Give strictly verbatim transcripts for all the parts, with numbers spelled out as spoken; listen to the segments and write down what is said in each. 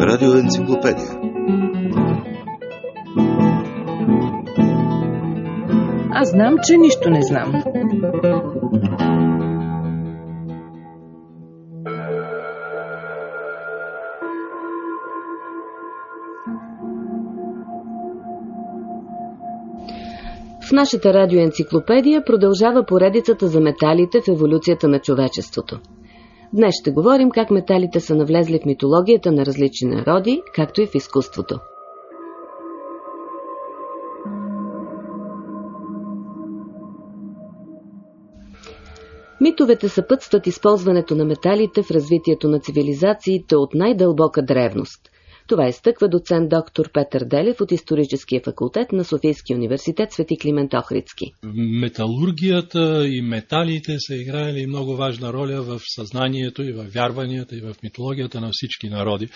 Радиоенциклопедия. Аз знам, че нищо не знам. В нашата радиоенциклопедия продължава поредицата за металите в еволюцията на човечеството. Днес ще говорим как металите са навлезли в митологията на различни народи, както и в изкуството. Митовете съпътстват използването на металите в развитието на цивилизациите от най-дълбока древност. Това изтъква доцент доктор Петър Делев от Историческия факултет на Софийския университет Свети Климент Охридски. Металургията и металите са играели много важна роля в съзнанието и в вярванията и в митологията на всички народи,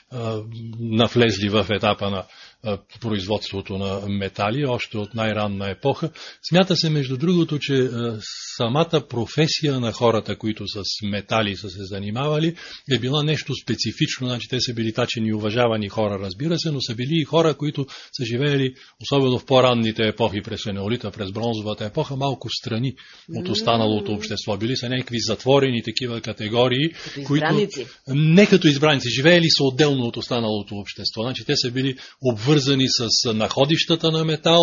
навлезли в етапа на производството на метали, още от най-ранна епоха. Смята се, между другото, че самата професия на хората, които с метали са се занимавали, е била нещо специфично. Значи те са били тачени и уважавани хора, разбира се, но са били и хора, които са живеели, особено в по-ранните епохи, през енеолита, през бронзовата епоха, малко страни от останалото общество. Били са някакви затворени такива категории, като които не като избраници, живеели са отделно от останалото общество. Значи те са били обвързани с находищата на метал,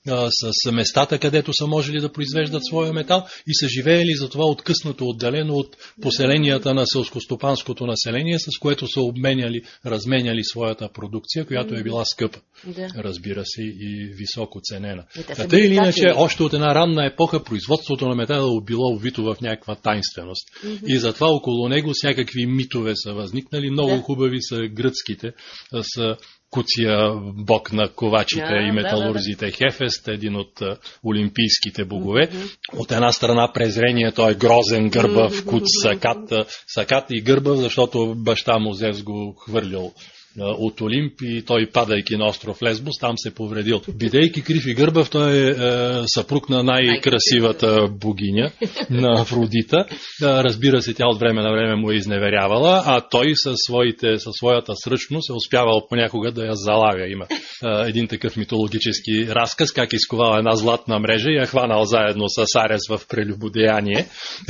с местата, където са можели да произвеждат своя метал и са живеели затова откъснато, отделено от поселенията на селскостопанското население, с което са обменяли, разменяли своята продукция, която е била скъпа, да. Разбира се, и високо ценена. Тъй или иначе, още от една ранна епоха производството на метала било увито в някаква тайнственост. Mm-hmm. И затова около него всякакви митове са възникнали. Много да. Хубави са гръцките, с Куция, бог на ковачите yeah, и металурзите, да, да. Хефест, един от а, олимпийските богове. Mm-hmm. От една страна презрение, той е грозен, гърбав, mm-hmm. Куц, Сакат, Сакат и гърбав, защото баща му Зевс го хвърлял от Олимп и той, падайки на остров Лесбос, там се повредил. Бидейки крив и гърбав, той е, е съпруг на най-красивата богиня, на Афродита. Разбира се, тя от време на време му е изневерявала, а той със, своите, със своята сръчност е успявал понякога да я залавя. Има е, един такъв митологически разказ, как изковал една златна мрежа и я хванал заедно с Арес в прелюбодеяние.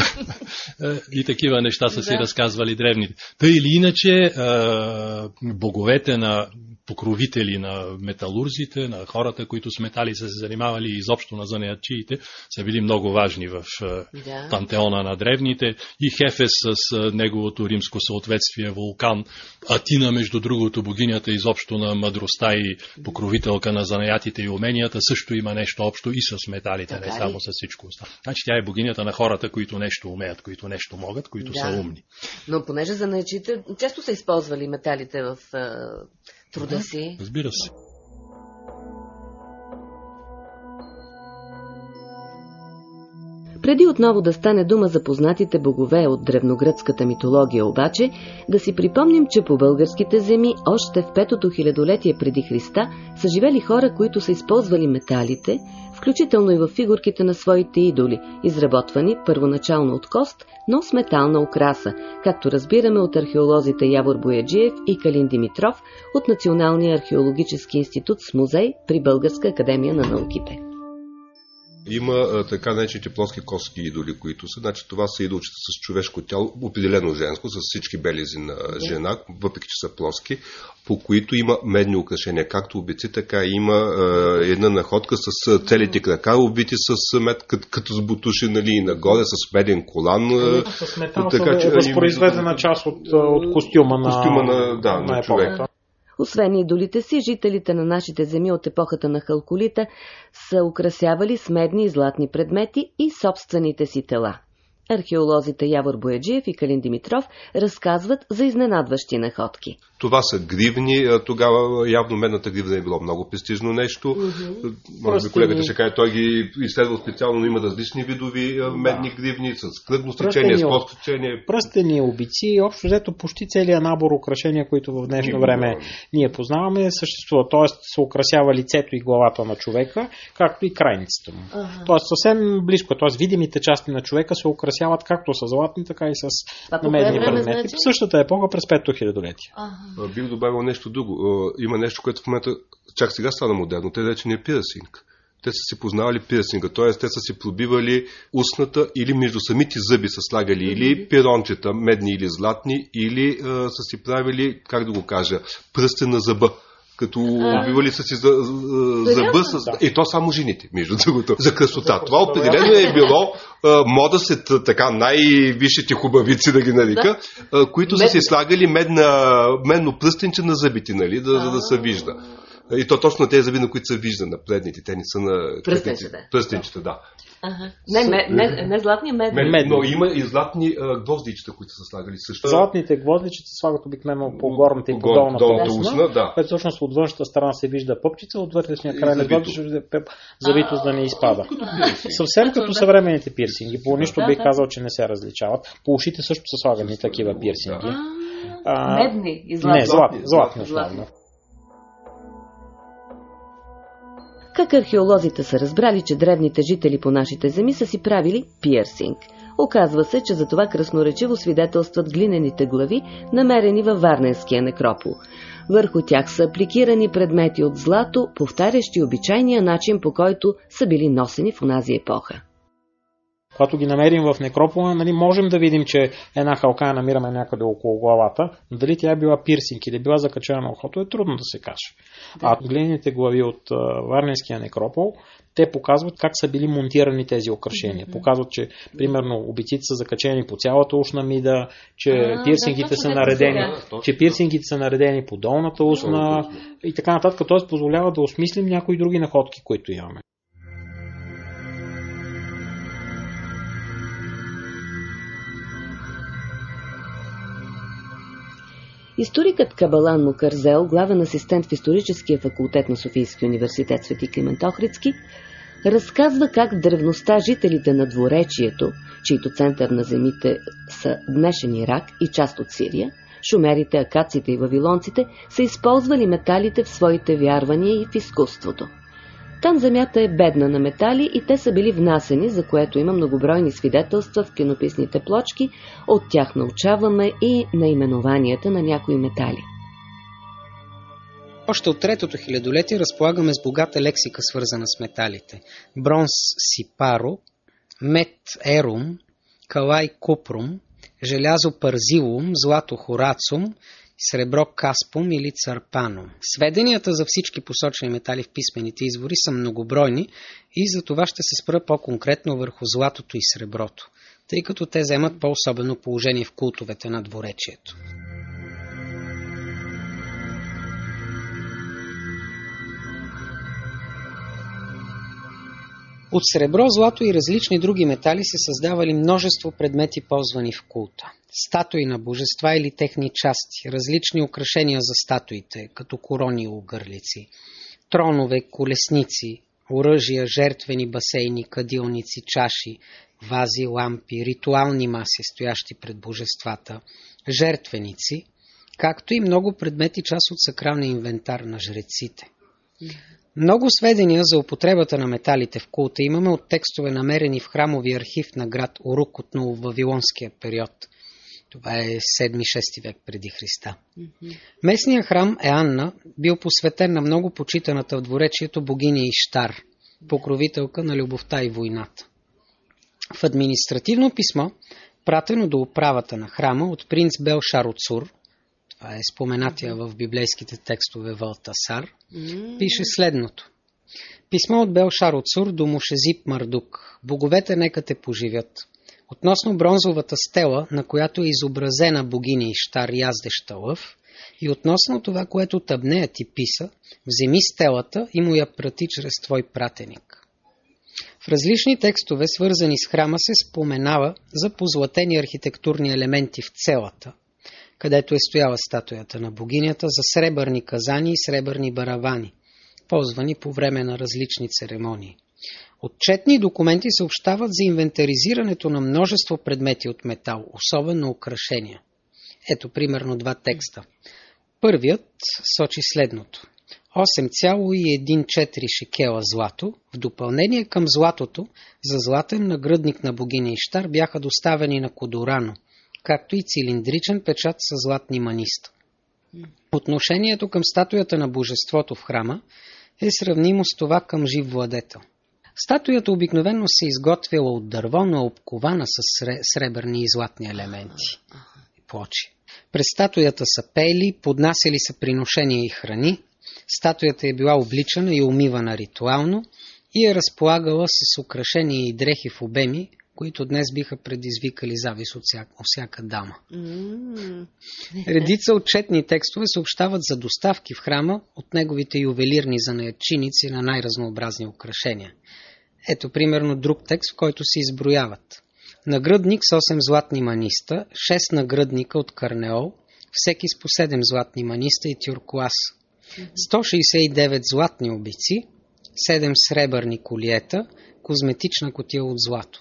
И такива неща са си разказвали древните. Тъй или иначе, е, боговете на покровители на металурзите, на хората, които с метали са се занимавали и изобщо на занаятчиите, са били много важни в да. Пантеона на древните. И Хефес с неговото римско съответствие, Вулкан, Атина, между другото, богинята изобщо на мъдростта и покровителка на занаятите и уменията, също има нещо общо и с металите, така не само с всичко останало. Значи тя е богинята на хората, които нещо умеят, които нещо могат, които да. Са умни. Но понеже занаятчиите често са използвали металите в труда си. Разбира се. Преди отново да стане дума за познатите богове от древногръцката митология обаче, да си припомним, че по българските земи още в петото хилядолетие преди Христа са живели хора, които са използвали металите, включително и в фигурките на своите идоли, изработвани първоначално от кост, но с метална украса, както разбираме от археолозите Явор Бояджиев и Калин Димитров от Националния археологически институт с музей при Българска академия на науките. Има а, така наречените плоски костки идоли, които са. Значи това са идолчета с човешко тяло, определено женско, с всички белези на жена, въпреки че са плоски, по които има медни украшения. Както обици, така има а, една находка с целите крака, обити с мед, като, като с бутуши, нали, и нагоре, с меден колан. А, с метал така, че, възпроизведена част от, от костюма на, костюма на, да, на, на човека. Освен идолите си, жителите на нашите земи от епохата на халколита са украсявали с медни и златни предмети и собствените си тела. Археолозите Явор Бояджиев и Калин Димитров разказват за изненадващи находки. Това са гривни. Тогава явно медната гривна е било много престижно нещо. Mm-hmm. Може би колегата ще каже, той ги изследвал специално, но има различни видови медни да. Гривни с кръгно стечение, с плоско стечение. Пръстени, обици, общо взето почти целият набор украшения, които в днешно време ние познаваме, съществува. Тоест се украсява лицето и главата на човека, както и крайницата му. Uh-huh. Тоест съвсем близко. Тоест видимите части на човека се украсяват украсяват както с златни, така и с А медни предмети. Значи? В същата епоха през петото хилядолетие. Ага. Бих добавил нещо друго. Има нещо, което в момента чак сега стана модерно. Те вече не е пирсинг. Те са си познавали пирсинга, т.е. те са си пробивали устната или между самите зъби са слагали mm-hmm. или пирончета, медни или златни, или а, са си правили, как да го кажа, пръстен на зъба. Като убивали са си за, за, зъба с... Да. И то само жените, между другото, за красота. Това определено е било а, мода след така най-висшите хубавици, да ги нарека, а, които Мед... са си слагали медна, медно пръстенче на зъбите, нали, да, за да се вижда. И то точно тези зъби, на които се вижда на предните, те не са на пръстенчета. Пръстенчета, да. Ага. Не, не, не, не златни, медни. Мед, но има и златни а, гвоздичета, които са слагали също. Златните гвоздичета се слагат обикновено по горната и по долната устна, устна да. Което всъщност от външната страна се вижда пъпчица, от вътрешния край на гвоздичета завито, за да не изпада. Съвсем като съвременните пирсинги. По нищо бих казал, че не се различават. По ушите също са слагани такива пирсинги. Медни и златни. Не, златни, златни основно. Как археолозите са разбрали, че древните жители по нашите земи са си правили пирсинг? Оказва се, че за това красноречиво свидетелстват глинените глави, намерени във Варненския некропол. Върху тях са апликирани предмети от злато, повтарящи обичайния начин, по който са били носени в онази епоха. Когато ги намерим в некропола, нали, можем да видим, че една халка я намираме някъде около главата, но дали тя е била пирсинг или била закачена на ухото, е трудно да се каже. Да. А глиняните глави от uh, Варненския некропол, те показват как са били монтирани тези украшения. Mm-hmm. Показват, че примерно убийците са закачени по цялата ушна мида, че а, пирсингите да, са наредени, да, че пирсингите са наредени по долната устна да, и така нататък. Т.е. позволява да осмислим някои други находки, които имаме. Историкът Кабалан Мукързел, главен асистент в историческия факултет на Софийския университет Свети Климент Охридски, разказва как в древността жителите на Дворечието, чийто център на земите са днешен Ирак и част от Сирия, шумерите, акаците и вавилонците, са използвали металите в своите вярвания и в изкуството. Там земята е бедна на метали и те са били внасени, за което има многобройни свидетелства в кинописните плочки, от тях научаваме и наименованията на някои метали. Още от третото хилядолетие разполагаме с богата лексика, свързана с металите. Бронз сипаро, мед ерум, калай купрум, желязо парзилум, злато хорацум, сребро каспум или царпанум. Сведенията за всички посочени метали в писмените извори са многобройни и за това ще се спра по-конкретно върху златото и среброто, тъй като те вземат по-особено положение в култовете на Дворечието. От сребро, злато и различни други метали се създавали множество предмети, ползвани в култа. Статуи на божества или техни части, различни украшения за статуите, като корони и огърлици, тронове, колесници, оръжия, жертвени басейни, кадилници, чаши, вази, лампи, ритуални маси, стоящи пред божествата, жертвеници, както и много предмети, част от сакралния инвентар на жреците. Много сведения за употребата на металите в култа имаме от текстове, намерени в храмовия архив на град Урук от нововавилонския период. Това е седми-шести век преди Христа. Mm-hmm. Местният храм Еанна бил посветен на много почитаната в Дворечието богиня Иштар, покровителка на любовта и войната. В административно писмо, пратено до управата на храма от принц Белшар от Сур, това е споменатия в библейските текстове Валтасар, mm. пише следното. Писмо от Белшар от Сур до Мушезип Мардук. Боговете нека те поживят. Относно бронзовата стела, на която е изобразена богиня Иштар, яздеща лъв, и относно това, което тъбнея ти писа, вземи стелата и му я прати чрез твой пратеник. В различни текстове, свързани с храма, се споменава за позлатени архитектурни елементи в целата, където е стояла статуята на богинята, за сребърни казани и сребърни баравани, ползвани по време на различни церемонии. Отчетни документи съобщават за инвентаризирането на множество предмети от метал, особено украшения. Ето примерно два текста. Първият сочи следното. осем цяло и четири шекела злато. В допълнение към златото, за златен нагръдник на богиня Ищар бяха доставени на Кодорано, както и цилиндричен печат с златни маниста. Отношението към статуята на божеството в храма е сравнимо с това към жив владетел. Статуята обикновено се изготвила от дърво, но обкована с сребърни и златни елементи и плочи. През статуята са пели, поднасяли са приношения и храни. Статуята е била обличана и умивана ритуално и е разполагала с украшения и дрехи в обеми, които днес биха предизвикали завист от всяка, от всяка дама. Mm. Редица отчетни текстове съобщават за доставки в храма от неговите ювелирни занаятчиници на най-разнообразни украшения. Ето примерно друг текст, в който се изброяват: нагръдник с осем златни маниста, шест нагръдника от карнеол, всеки с по седем златни маниста и тюркоаз, сто шейсет и девет златни обици, седем сребърни колиета, козметична кутия от злато.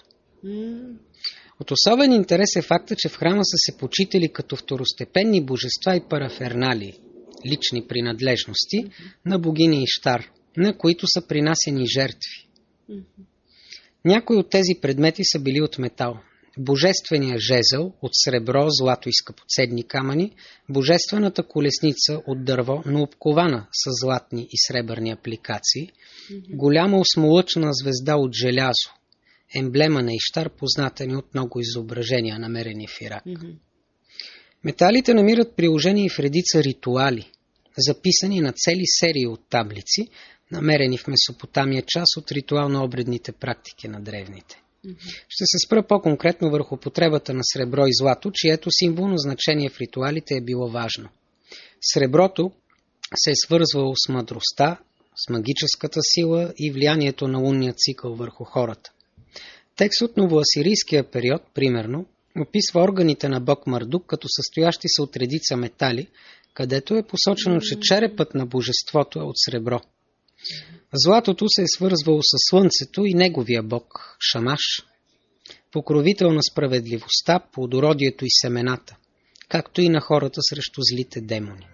От особен интерес е факта, че в храма са се почитали като второстепенни божества и параферналии, лични принадлежности mm-hmm. на богиня Ищар, на които са принасени жертви. Mm-hmm. Някои от тези предмети са били от метал. Божественият жезъл от сребро, злато и скъпоценни камъни, божествената колесница от дърво, но обкована с златни и сребърни апликации, mm-hmm. голяма осмолъчна звезда от желязо, емблема на Ищар, позната ни от много изображения, намерени в Ирак. Mm-hmm. Металите намират приложение в редица ритуали, записани на цели серии от таблици, намерени в Месопотамия, част от ритуално-обредните практики на древните. Mm-hmm. Ще се спра по-конкретно върху потребата на сребро и злато, чието символно значение в ритуалите е било важно. Среброто се е свързвало с мъдростта, с магическата сила и влиянието на лунния цикъл върху хората. Текст от новоасирийския период, примерно, описва органите на бог Мардук като състоящи се от редица метали, където е посочено, че черепът на божеството е от сребро. Златото се е свързвало с слънцето и неговия бог Шамаш, покровител на справедливостта, плодородието и семената, както и на хората срещу злите демони.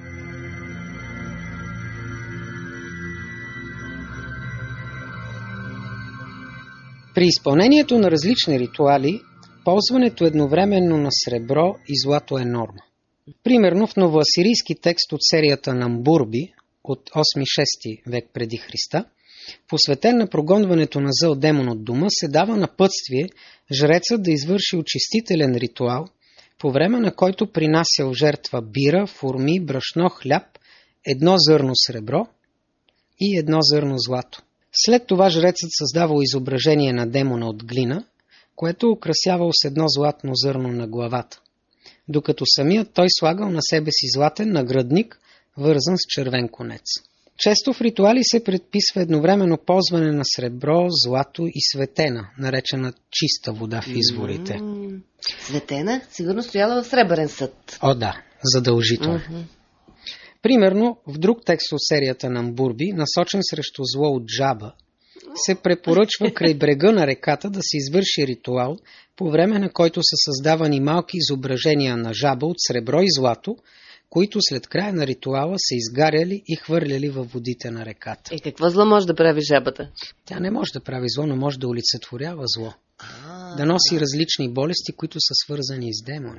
При изпълнението на различни ритуали, ползването едновременно на сребро и злато е норма. Примерно в новоасирийски текст от серията Намбурби от осми-шести век преди Христа, посветен на прогонването на зъл демон от дома, се дава напътствие жрецът да извърши очистителен ритуал, по време на който принасял жертва бира, форми, брашно, хляб, едно зърно сребро и едно зърно злато. След това жрецът създавал изображение на демона от глина, което украсявал с едно златно зърно на главата, докато самият той слагал на себе си златен нагръдник, вързан с червен конец. Често в ритуали се предписва едновременно ползване на сребро, злато и светена, наречена чиста вода в изворите. Mm-hmm. Светена? Сигурно стояла в Сребърен съд. О, да, задължително. Mm-hmm. Примерно, в друг текст от серията Намбурби, насочен срещу зло от жаба, се препоръчва край брега на реката да се извърши ритуал, по време на който са създавани малки изображения на жаба от сребро и злато, които след края на ритуала са изгаряли и хвърляли във водите на реката. И какво зло може да прави жабата? Тя не може да прави зло, но може да олицетворява зло. А-а-а. Да носи различни болести, които са свързани с демони.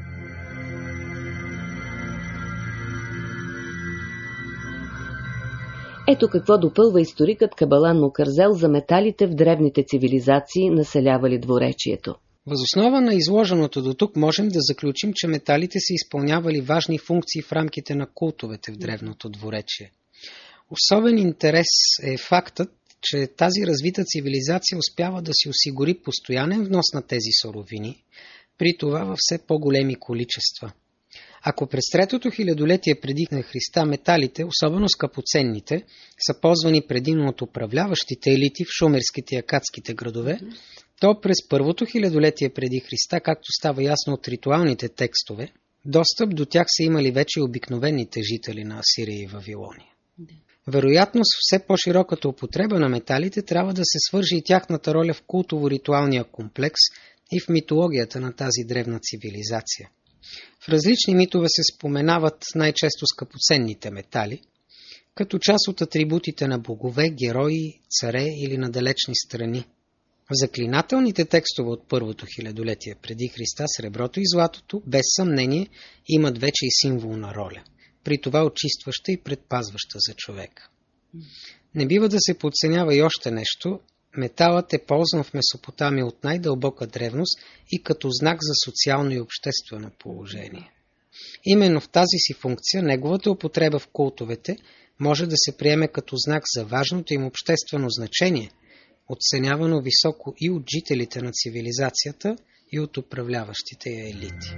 Ето какво допълва историкът Кабалан Мукързел за металите в древните цивилизации, населявали двуречието. Въз основа на изложеното до тук можем да заключим, че металите са изпълнявали важни функции в рамките на култовете в древното двуречие. Особен интерес е фактът, че тази развита цивилизация успява да си осигури постоянен внос на тези суровини, при това във все по-големи количества. Ако през третото хилядолетие преди на Христа металите, особено скъпоценните, са ползвани предимно от управляващите елити в шумерските и акадските градове, то през първото хилядолетие преди Христа, както става ясно от ритуалните текстове, достъп до тях са имали вече обикновените жители на Асирия и Вавилония. Вероятно с все по-широката употреба на металите трябва да се свържи и тяхната роля в култово-ритуалния комплекс и в митологията на тази древна цивилизация. В различни митове се споменават най-често скъпоценните метали, като част от атрибутите на богове, герои, царе или на далечни страни. В заклинателните текстове от първото хилядолетие преди Христа среброто и златото, без съмнение, имат вече и символна роля, при това очистваща и предпазваща за човека. Не бива да се подценява и още нещо. Металът е ползван в Месопотамия от най-дълбока древност и като знак за социално и обществено положение. Именно в тази си функция неговата употреба в култовете може да се приеме като знак за важното им обществено значение, оценявано високо и от жителите на цивилизацията, и от управляващите я елити.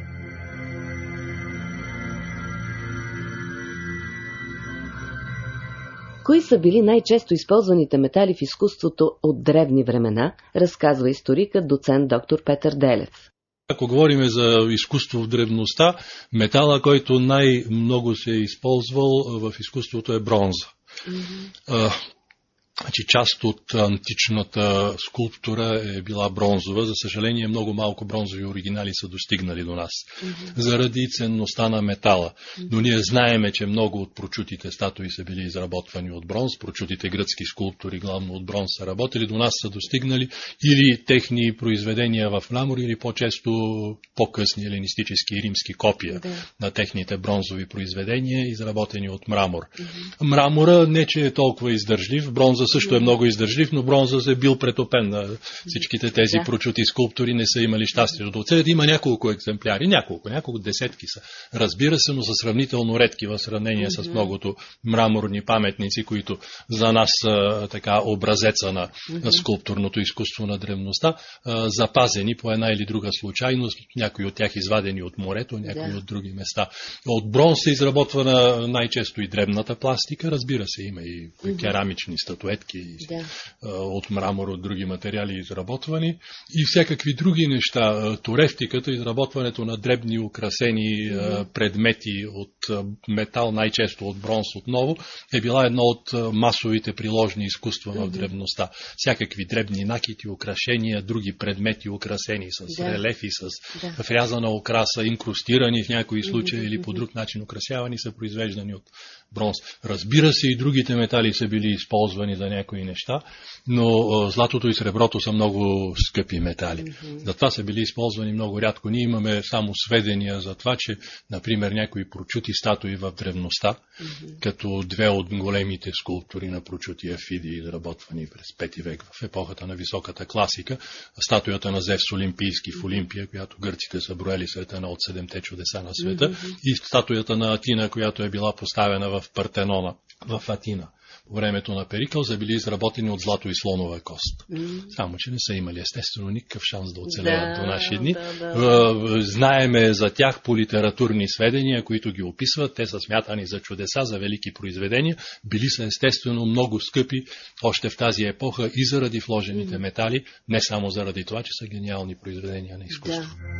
Кои са били най-често използваните метали в изкуството от древни времена, разказва историкът доцент доктор Петър Делев. Ако говорим за изкуство в древността, метала, който най-много се е използвал в изкуството, е бронза. Mm-hmm. Значи, част от античната скулптура е била бронзова. За съжаление, много малко бронзови оригинали са достигнали до нас, mm-hmm. заради ценността на метала. Но ние знаеме, че много от прочутите статуи са били изработвани от бронз. Прочутите гръцки скулптури, главно от бронз, са работили. До нас са достигнали или техни произведения в мрамор, или по-често по-късни еленистически и римски копия mm-hmm. на техните бронзови произведения, изработени от мрамор. Mm-hmm. Мрамора не че е толкова издържлив, бронза също е много издържлив, но бронза се бил претопен на всичките тези да. прочути скулптури, не са имали щастието да оцелят. Има няколко екземпляри, няколко, няколко десетки са. Разбира се, но са сравнително редки в сравнение mm-hmm. с многото мраморни паметници, които за нас са така образеца на mm-hmm. скулптурното изкуство на древността, запазени по една или друга случайност, някои от тях извадени от морето, някои да. от други места. От бронз се изработва на най-често и дребната пластика, разбира се, има и mm-hmm. керамични статуетки, да. от мрамор, от други материали изработвани и всякакви други неща. Турефтиката, изработването на дребни украсени mm-hmm. предмети от метал, най-често от бронз отново, е била едно от масовите приложни изкуства mm-hmm. в древността. Всякакви дребни накити, украшения, други предмети украсени с да. релефи, с да. врязана украса, инкрустирани в някои случаи mm-hmm. или по друг начин украсявани, са произвеждани от бронз. Разбира се, и другите метали са били използвани за някои неща, но златото и среброто са много скъпи метали. Mm-hmm. Затова са били използвани много рядко. Ние имаме само сведения за това, че, например, някои прочути статуи в древността, mm-hmm. като две от големите скулптури на прочутия Фиди, изработвани през пети век в епохата на високата класика, статуята на Зевс Олимпийски в Олимпия, която гърците са броели след една от седемте чудеса на света, mm-hmm. и статуята на Атина, която е била поставена в Партенона в Атина. По времето на Перикъл са били изработени от злато и слонова кост. Mm. Само, че не са имали естествено никакъв шанс да оцеляват да, до наши дни. Да, да. Знаеме за тях по литературни сведения, които ги описват. Те са смятани за чудеса, за велики произведения. Били са естествено много скъпи още в тази епоха и заради вложените mm. метали, не само заради това, че са гениални произведения на изкуство. Да.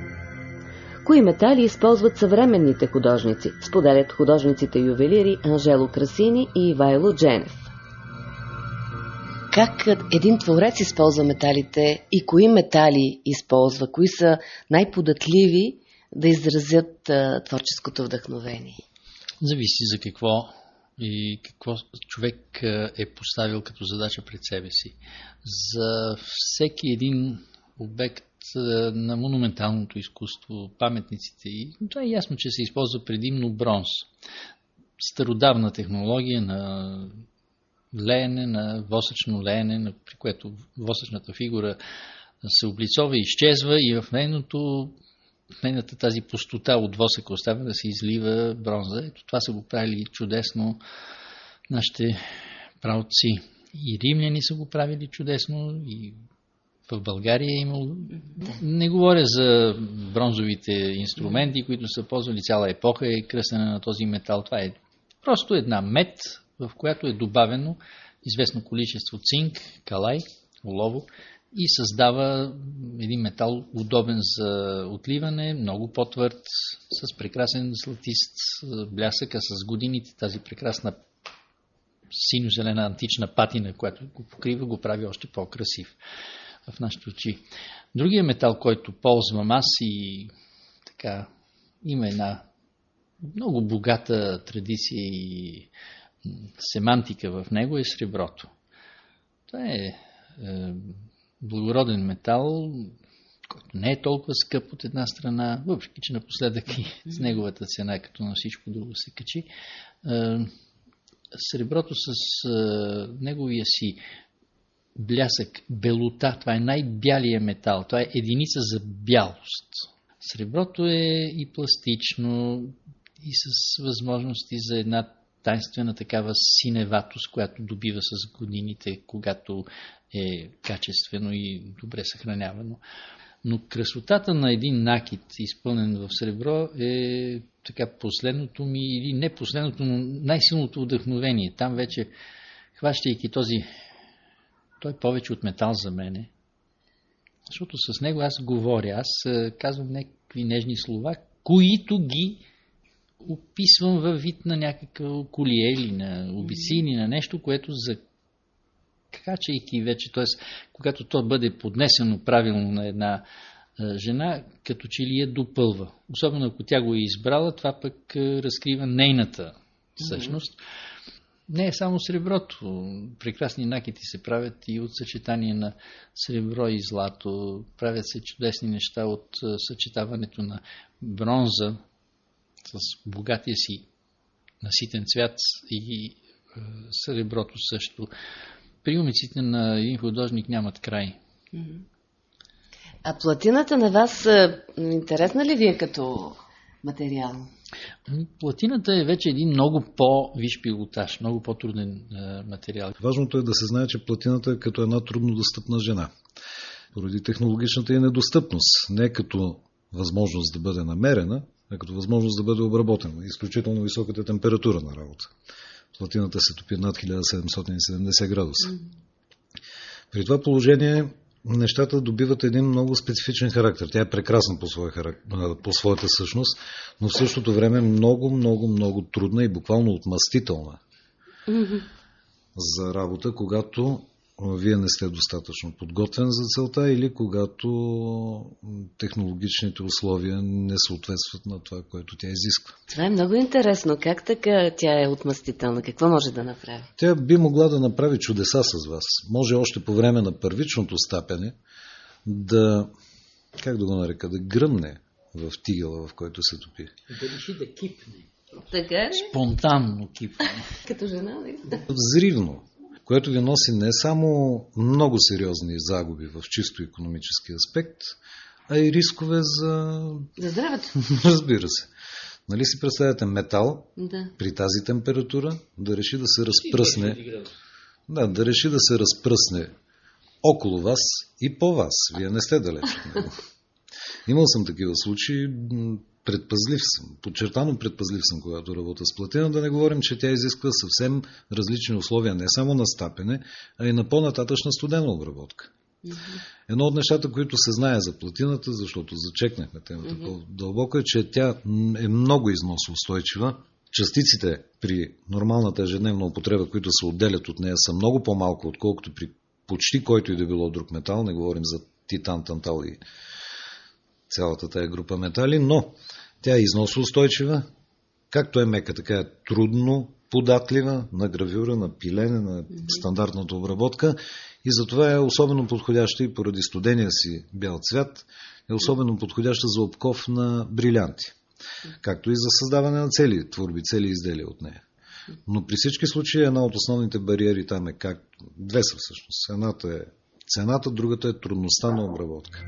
Кои метали използват съвременните художници, споделят художниците ювелири Анжело Красини и Ивайло Дженев. Как един творец използва металите и кои метали използва, кои са най-податливи да изразят а, творческото вдъхновение? Зависи за какво и какво човек е поставил като задача пред себе си. За всеки един обект на монументалното изкуство, паметниците, и това е ясно, че се използва предимно бронз. Стародавна технология на леене, на восъчно леене, при което восъчната фигура се облицова и изчезва и в нейното, в нейната тази пустота от восъка остава да се излива бронза. Ето това са го правили чудесно нашите праотци. И римляни са го правили чудесно, и в България е имало... Не говоря за бронзовите инструменти, които са ползвали, цяла епоха е кръстена на този метал. Това е просто една мед, в която е добавено известно количество цинк, калай, олово и създава един метал удобен за отливане, много по-твърд, с прекрасен златист блясък, а с годините тази прекрасна синьо-зелена антична патина, която го покрива, го прави още по-красив в нашите очи. Другия метал, който ползвам аз, и така има една много богата традиция и семантика в него е среброто. Това е, е благороден метал, който не е толкова скъп от една страна, въпреки че напоследък и с неговата цена, като на всичко друго се качи. Е, среброто с е, неговия си блясък, белота, това е най-бялия метал, това е единица за бялост. Среброто е и пластично, и с възможности за една тайнствена такава синеватост, която добива с годините, когато е качествено и добре съхранявано. Но красотата на един накит, изпълнен в сребро, е така последното ми, или не последното, но най-силното вдъхновение. Там вече, хващайки този, той е повече от метал за мене, защото с него аз говоря, аз казвам някакви нежни слова, които ги описвам във вид на някакво колие или на обици или на нещо, което за качайки вече, т.е. когато то бъде поднесено правилно на една жена, като че ли я допълва. Особено ако тя го е избрала, това пък разкрива нейната същност. Не е само среброто. Прекрасни накити се правят и от съчетание на сребро и злато. Правят се чудесни неща от съчетаването на бронза с богатия си наситен цвят и е, среброто също. Приумиците на един художник нямат край. А платината на вас е, интересна ли ви е като материал? Платината е вече един много по-висш пилотаж, много по-труден е, материал. Важното е да се знае, че платината е като една трудно достъпна жена. Поради технологичната и недостъпност. Не като възможност да бъде намерена, а като възможност да бъде обработена. Изключително високата температура на работа. Платината се топи над хиляда седемстотин и седемдесет градуса. Mm. При това положение нещата добиват един много специфичен характер. Тя е прекрасна по, своя характер, по своята същност, но в същото време много, много, много трудна и буквално отмъстителна mm-hmm. за работа, когато вие не сте достатъчно подготвен за целта или когато технологичните условия не съответстват на това, което тя изисква. Това е много интересно. Как така тя е отмъстителна? Какво може да направи? Тя би могла да направи чудеса с вас. Може още по време на първичното стапене да, как да го нарека, да гръмне в тигела, в който се топи. Да реши да кипне. Така е? Спонтанно кипне. Като жена, ли? Взривно. Което ви носи не само много сериозни загуби в чисто икономически аспект, а и рискове за... За здравето. Разбира се. Нали си представяте метал да. При тази температура да реши да се разпръсне... Да, да реши да се разпръсне около вас и по вас. Вие не сте далеч от него. Имал съм такива случаи, предпазлив съм, подчертано предпазлив съм, когато работя с платина, да не говорим, че тя изисква съвсем различни условия, не само на стапене, а и на по-нататъчна студена обработка. Mm-hmm. Едно от нещата, които се знае за платината, защото зачекнахме темата mm-hmm. по-дълбоко, е, че тя е много износоустойчива. Частиците при нормалната ежедневна употреба, които се отделят от нея, са много по-малко, отколкото при почти който и да било друг метал. Не говорим за титан, тантал и цялата тая група метали, но тя е износоустойчива, както е мека, така е трудно податлива на гравюра, на пилене, на стандартната обработка и затова е особено подходяща и поради студения си бял цвят, е особено подходяща за обков на брилянти, както и за създаване на цели творби, цели изделия от нея. Но при всички случаи една от основните бариери там е как... Две са всъщност. Едната е цената, другата е трудността на обработка.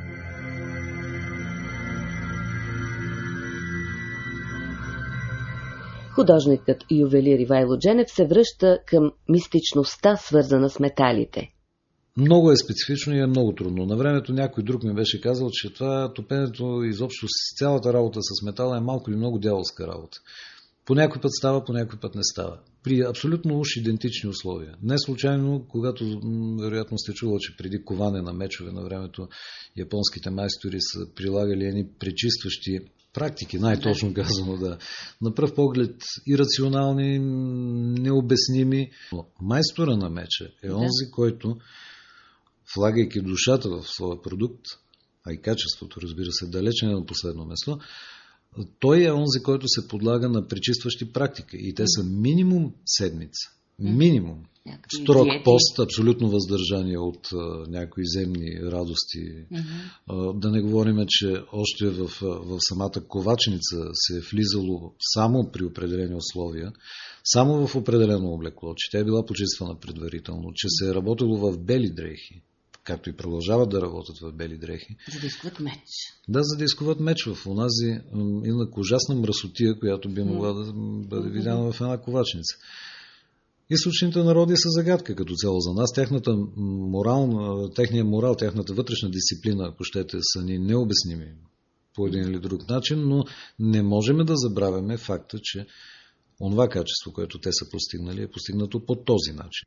Художникът и ювелир Ивайло Дженев се връща към мистичността, свързана с металите. Много е специфично и е много трудно. На времето някой друг ми беше казал, че това топенето изобщо с цялата работа с метала е малко или много дяволска работа. По някой път става, по някой път не става. При абсолютно уж идентични условия. Не случайно, когато вероятно сте чували, че преди коване на мечове на времето японските майстори са прилагали едни пречистващи практики, най-точно казано, да. На пръв поглед ирационални, необясними. Но майстора на меча е онзи, да. който, влагайки душата в своя продукт, а и качеството, разбира се, далече не на последно место, той е онзи, който се подлага на пречистващи практики. И те са минимум седмица. Минимум. Строг пост, абсолютно въздържание от а, някои земни радости. Mm-hmm. А, да не говорим, че още в, в самата ковачница се е влизало само при определени условия, само в определено облекло, че тя е била почиствана предварително, че се е работило в бели дрехи, както и продължават да работят в бели дрехи. За да изкуват меч. Да, за да изкуват меч в онази инак ужасна мръсотия, която би могла да бъде видяна в една ковачница. Източните народи са загадка като цяло за нас. Техната морал, техния морал, тяхната вътрешна дисциплина, ако щете, са ни необясними по един или друг начин, но не можем да забравяме факта, че онова качество, което те са постигнали, е постигнато по този начин.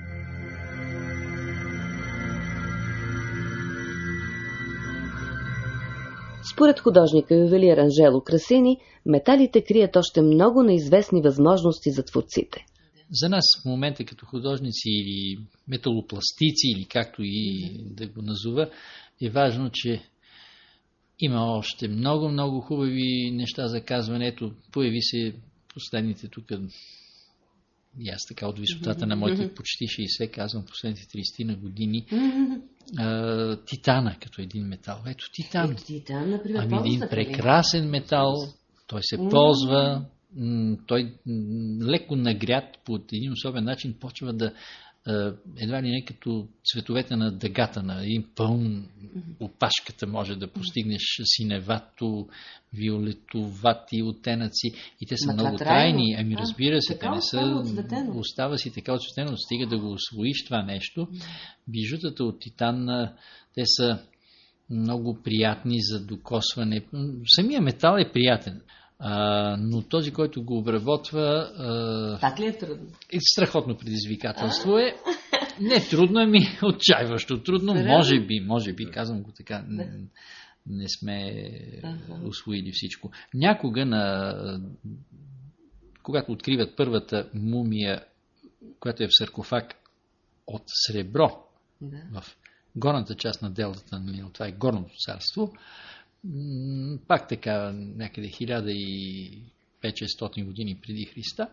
Според художника ювелир Анжело Красини, металите крият още много неизвестни възможности за творците. За нас в момента като художници или металопластици, или както и да го назова, е важно, че има още много-много хубави неща за казване. Ето, появи се последните тук, и аз така от висотата на моите почти шейсет, казвам последните тридесет на години, а, титана като един метал. Ето титан. Ето титан, например, ами един прекрасен метал, той се ползва, той леко нагрят по един особен начин почва да едва ли не като цветовете на дъгата, на един пълн опашката може да постигнеш синевато, виолетовати оттенъци и те са Ма, много трайни. Ами разбира се, те не са, остава си така отцветено, стига да го освоиш това нещо. Бижутата от титан, те са много приятни за докосване. Самия метал е приятен. А, но този, който го обработва... А, так ли е трудно? Е страхотно предизвикателство е. Не трудно, ами отчаиващо трудно. Сериозно? Може би, може би, казвам го така, не, не сме усвоили всичко. Някога, на, когато откриват първата мумия, която е в саркофаг от сребро, да. В горната част на делтата, това е горното царство, пак така някъде хиляда и петстотин години преди Христа,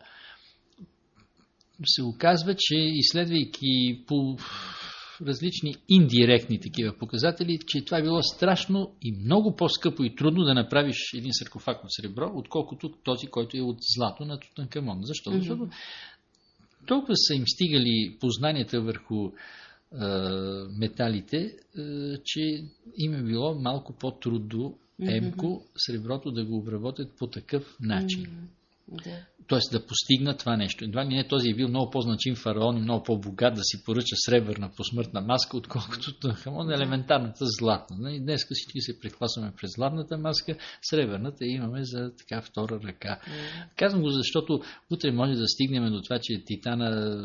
се оказва, че изследвайки по различни индиректни такива показатели, че това е било страшно и много по-скъпо и трудно да направиш един саркофаг от сребро, отколкото този, който е от злато на Тутанкамон. Защо? Mm-hmm. Защото толкова са им стигали познанията върху металите, че им е било малко по-трудно емко mm-hmm. среброто да го обработят по такъв начин. Mm-hmm. Yeah. Тоест да постигнат това нещо. Едва ли не този е бил много по-значим фараон и много по-богат да си поръча сребърна посмъртна маска, отколкото Тутанкамон е елементарната златна. И днес всички се прехласваме през златната маска, сребърната имаме за така втора ръка. Mm-hmm. Казвам го, защото утре може да стигнем до това, че титана,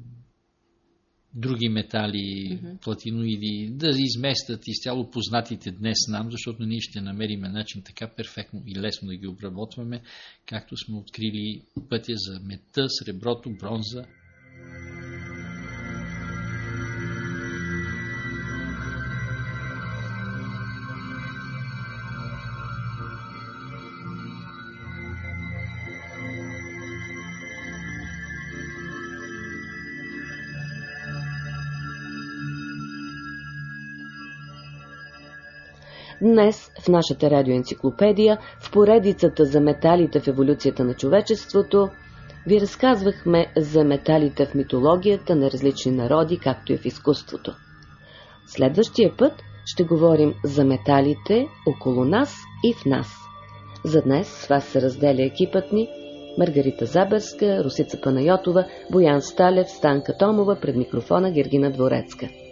други метали, mm-hmm. платиноиди, да изместят изцяло познатите днес нам, защото ние ще намерим начин така перфектно и лесно да ги обработваме, както сме открили пътя за медта, среброто, бронза. Днес в нашата радиоенциклопедия, в поредицата за металите в еволюцията на човечеството, ви разказвахме за металите в митологията на различни народи, както и в изкуството. Следващия път ще говорим за металите около нас и в нас. За днес с вас се разделя екипът ни: Маргарита Забърска, Росица Панайотова, Боян Сталев, Станка Томова, пред микрофона Гергина Дворецка.